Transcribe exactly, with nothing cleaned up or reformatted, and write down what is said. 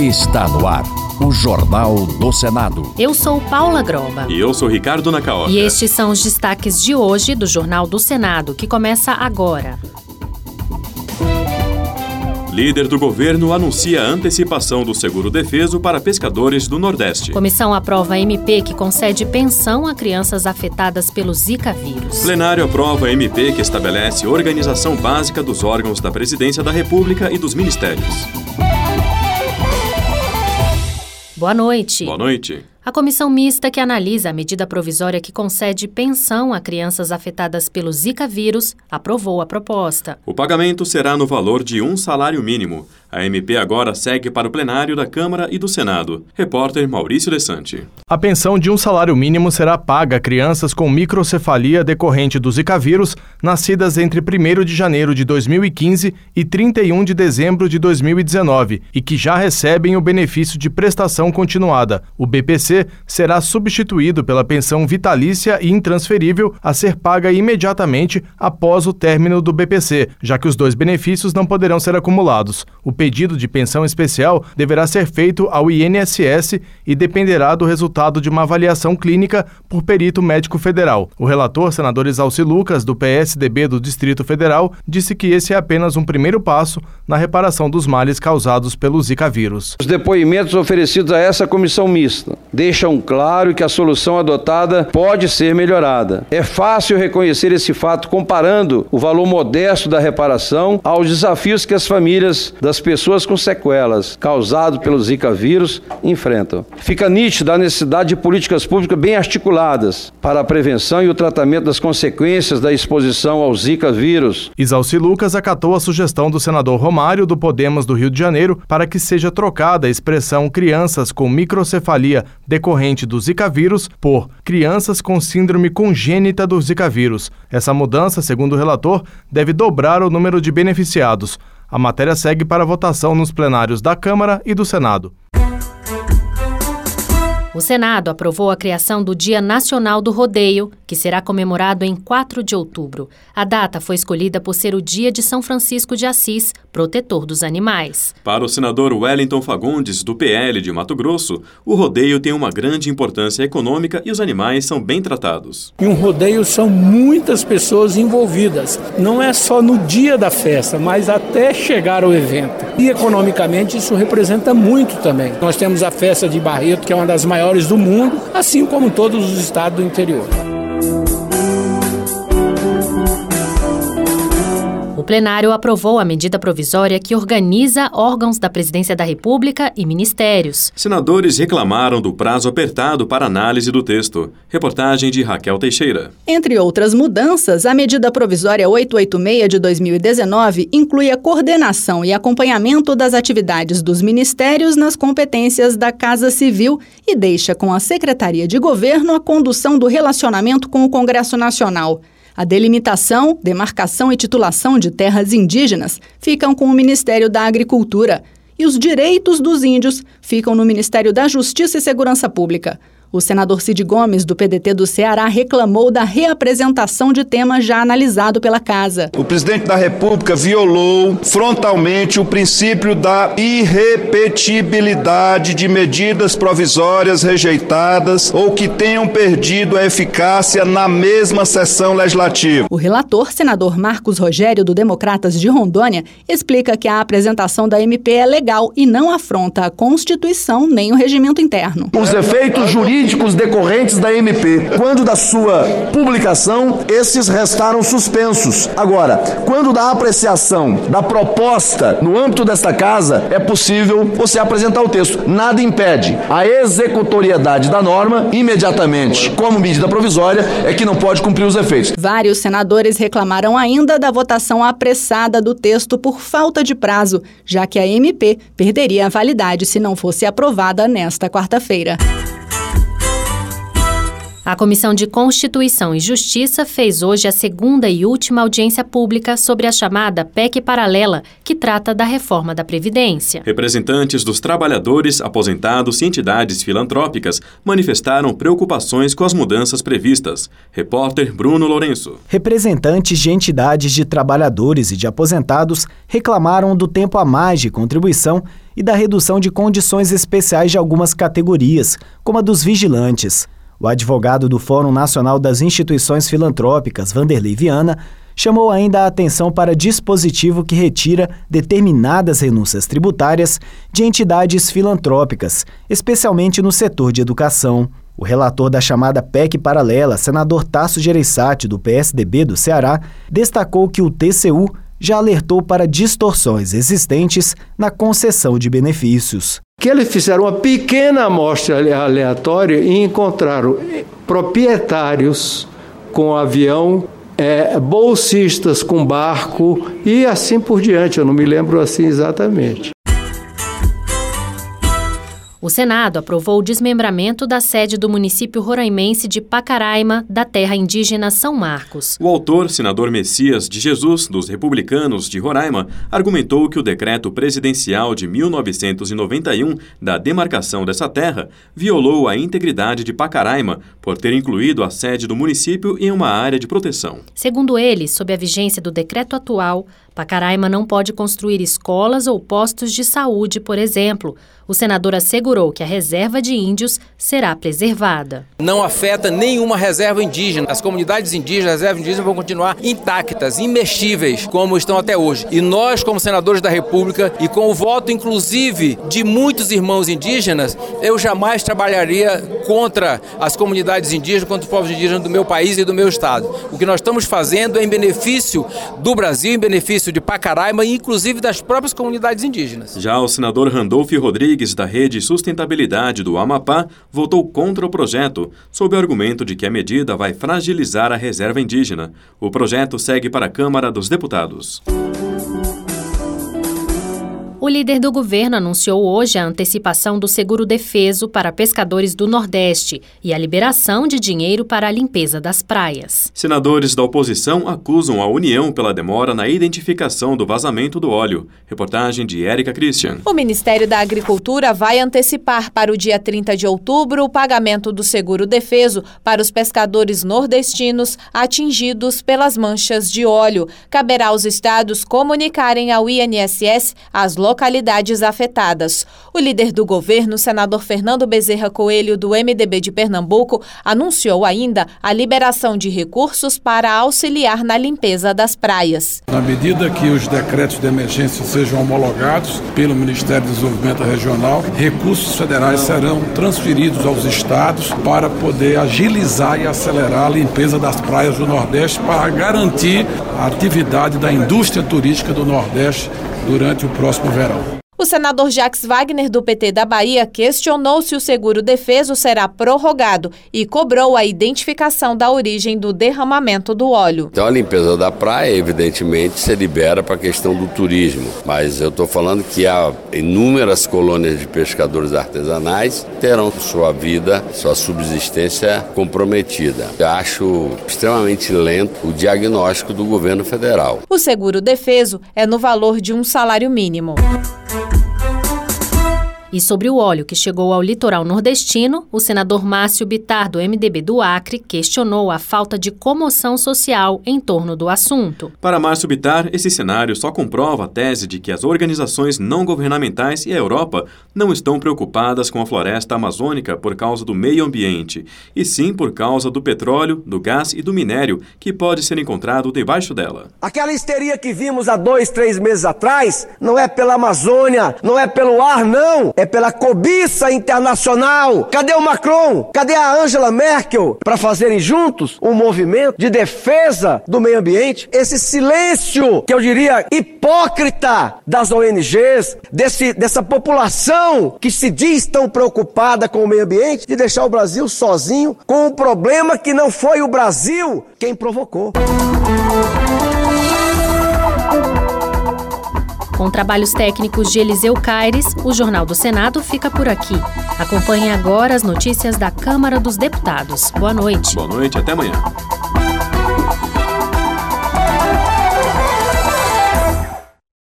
Está no ar, o Jornal do Senado. Eu sou Paula Groba. E eu sou Ricardo Nacaoca. E estes são os destaques de hoje do Jornal do Senado, que começa agora. Líder do governo anuncia a antecipação do seguro-defeso para pescadores do Nordeste. Comissão aprova a M P que concede pensão a crianças afetadas pelo Zika vírus. Plenário aprova a M P que estabelece organização básica dos órgãos da Presidência da República e dos Ministérios. Boa noite. Boa noite. A comissão mista que analisa a medida provisória que concede pensão a crianças afetadas pelo Zika vírus aprovou a proposta. O pagamento será no valor de um salário mínimo. A M P agora segue para o plenário da Câmara e do Senado. Repórter Maurício Desante. A pensão de um salário mínimo será paga a crianças com microcefalia decorrente do Zika vírus, nascidas entre primeiro de janeiro de dois mil e quinze e trinta e um de dezembro de dois mil e dezenove e que já recebem o benefício de prestação continuada. O B P C será substituído pela pensão vitalícia e intransferível a ser paga imediatamente após o término do B P C, já que os dois benefícios não poderão ser acumulados. O pedido de pensão especial deverá ser feito ao I N S S e dependerá do resultado de uma avaliação clínica por perito médico federal. O relator, senador Exalci Lucas, do P S D B do Distrito Federal, disse que esse é apenas um primeiro passo na reparação dos males causados pelo Zika vírus. Os depoimentos oferecidos a essa comissão mista deixam claro que a solução adotada pode ser melhorada. É fácil reconhecer esse fato comparando o valor modesto da reparação aos desafios que as famílias das pessoas com sequelas causadas pelo Zika vírus enfrentam. Fica nítida a necessidade de políticas públicas bem articuladas para a prevenção e o tratamento das consequências da exposição ao Zika vírus. Exalci Lucas acatou a sugestão do senador Romário, do Podemos do Rio de Janeiro, para que seja trocada a expressão crianças com microcefalia decorrente do Zika vírus por crianças com síndrome congênita do Zika vírus. Essa mudança, segundo o relator, deve dobrar o número de beneficiados. A matéria segue para votação nos plenários da Câmara e do Senado. O Senado aprovou a criação do Dia Nacional do Rodeio, que será comemorado em quatro de outubro. A data foi escolhida por ser o dia de São Francisco de Assis, protetor dos animais. Para o senador Wellington Fagundes, do P L de Mato Grosso, o rodeio tem uma grande importância econômica e os animais são bem tratados. E um rodeio são muitas pessoas envolvidas. Não é só no dia da festa, mas até chegar ao evento. E economicamente isso representa muito também. Nós temos a festa de Barreto, que é uma das maiores maiores do mundo, assim como todos os estados do interior. O plenário aprovou a medida provisória que organiza órgãos da Presidência da República e ministérios. Senadores reclamaram do prazo apertado para análise do texto. Reportagem de Raquel Teixeira. Entre outras mudanças, a medida provisória oitocentos e oitenta e seis de dois mil e dezenove inclui a coordenação e acompanhamento das atividades dos ministérios nas competências da Casa Civil e deixa com a Secretaria de Governo a condução do relacionamento com o Congresso Nacional. A delimitação, demarcação e titulação de terras indígenas ficam com o Ministério da Agricultura e os direitos dos índios ficam no Ministério da Justiça e Segurança Pública. O senador Cid Gomes, do P D T do Ceará, reclamou da reapresentação de tema já analisado pela Casa. O presidente da República violou frontalmente o princípio da irrepetibilidade de medidas provisórias rejeitadas ou que tenham perdido a eficácia na mesma sessão legislativa. O relator, senador Marcos Rogério, do Democratas de Rondônia, explica que a apresentação da M P é legal e não afronta a Constituição nem o regimento interno. Os efeitos jurídicos decorrentes da M P, quando da sua publicação, esses restaram suspensos. Agora, quando da apreciação da proposta no âmbito desta casa, é possível você apresentar o texto. Nada impede. A executoriedade da norma, imediatamente, como medida provisória, é que não pode cumprir os efeitos. Vários senadores reclamaram ainda da votação apressada do texto por falta de prazo, já que a M P perderia a validade se não fosse aprovada nesta quarta-feira. A Comissão de Constituição e Justiça fez hoje a segunda e última audiência pública sobre a chamada P E C paralela, que trata da reforma da Previdência. Representantes dos trabalhadores, aposentados e entidades filantrópicas manifestaram preocupações com as mudanças previstas. Repórter Bruno Lourenço. Representantes de entidades de trabalhadores e de aposentados reclamaram do tempo a mais de contribuição e da redução de condições especiais de algumas categorias, como a dos vigilantes. O advogado do Fórum Nacional das Instituições Filantrópicas, Vanderlei Viana, chamou ainda a atenção para dispositivo que retira determinadas renúncias tributárias de entidades filantrópicas, especialmente no setor de educação. O relator da chamada P E C paralela, senador Tasso Gereissati, do P S D B do Ceará, destacou que o T C U já alertou para distorções existentes na concessão de benefícios. Que eles fizeram uma pequena amostra aleatória e encontraram proprietários com avião, é, bolsistas com barco e assim por diante, eu não me lembro assim exatamente. O Senado aprovou o desmembramento da sede do município roraimense de Pacaraima, da terra indígena São Marcos. O autor, senador Messias de Jesus, dos Republicanos de Roraima, argumentou que o decreto presidencial de mil novecentos e noventa e um da demarcação dessa terra violou a integridade de Pacaraima por ter incluído a sede do município em uma área de proteção. Segundo ele, sob a vigência do decreto atual, Pacaraima não pode construir escolas ou postos de saúde, por exemplo. O senador assegurou que a reserva de índios será preservada. Não afeta nenhuma reserva indígena. As comunidades indígenas, as reservas indígenas vão continuar intactas, imextíveis, como estão até hoje. E nós, como senadores da República, e com o voto, inclusive, de muitos irmãos indígenas, eu jamais trabalharia contra as comunidades indígenas, contra os povos indígenas do meu país e do meu estado. O que nós estamos fazendo é em benefício do Brasil, em benefício de Pacaraima e, inclusive, das próprias comunidades indígenas. Já o senador Randolfo Rodrigues, da Rede Sustentabilidade do Amapá, votou contra o projeto, sob o argumento de que a medida vai fragilizar a reserva indígena. O projeto segue para a Câmara dos Deputados. O líder do governo anunciou hoje a antecipação do seguro-defeso para pescadores do Nordeste e a liberação de dinheiro para a limpeza das praias. Senadores da oposição acusam a União pela demora na identificação do vazamento do óleo. Reportagem de Érica Christian. O Ministério da Agricultura vai antecipar para o dia trinta de outubro o pagamento do seguro-defeso para os pescadores nordestinos atingidos pelas manchas de óleo. Caberá aos estados comunicarem ao I N S S as localidades afetadas. O líder do governo, senador Fernando Bezerra Coelho, do M D B de Pernambuco, anunciou ainda a liberação de recursos para auxiliar na limpeza das praias. Na medida que os decretos de emergência sejam homologados pelo Ministério do Desenvolvimento Regional, recursos federais serão transferidos aos estados para poder agilizar e acelerar a limpeza das praias do Nordeste para garantir a atividade da indústria turística do Nordeste durante o próximo verão. O senador Jacques Wagner, do P T da Bahia, questionou se o seguro-defeso será prorrogado e cobrou a identificação da origem do derramamento do óleo. Então a limpeza da praia, evidentemente, se libera para a questão do turismo, mas eu estou falando que há inúmeras colônias de pescadores artesanais terão sua vida, sua subsistência comprometida. Eu acho extremamente lento o diagnóstico do governo federal. O seguro-defeso é no valor de um salário mínimo. E sobre o óleo que chegou ao litoral nordestino, o senador Márcio Bittar, do M D B do Acre, questionou a falta de comoção social em torno do assunto. Para Márcio Bittar, esse cenário só comprova a tese de que as organizações não governamentais e a Europa não estão preocupadas com a floresta amazônica por causa do meio ambiente, e sim por causa do petróleo, do gás e do minério que pode ser encontrado debaixo dela. Aquela histeria que vimos há dois, três meses atrás não é pela Amazônia, não é pelo ar, não. É pela cobiça internacional. Cadê o Macron? Cadê a Angela Merkel para fazerem juntos um movimento de defesa do meio ambiente? Esse silêncio, que eu diria hipócrita, das O N Gs, desse, dessa população que se diz tão preocupada com o meio ambiente, de deixar o Brasil sozinho com um problema que não foi o Brasil quem provocou. Com trabalhos técnicos de Eliseu Caires, o Jornal do Senado fica por aqui. Acompanhe agora as notícias da Câmara dos Deputados. Boa noite. Boa noite, até amanhã.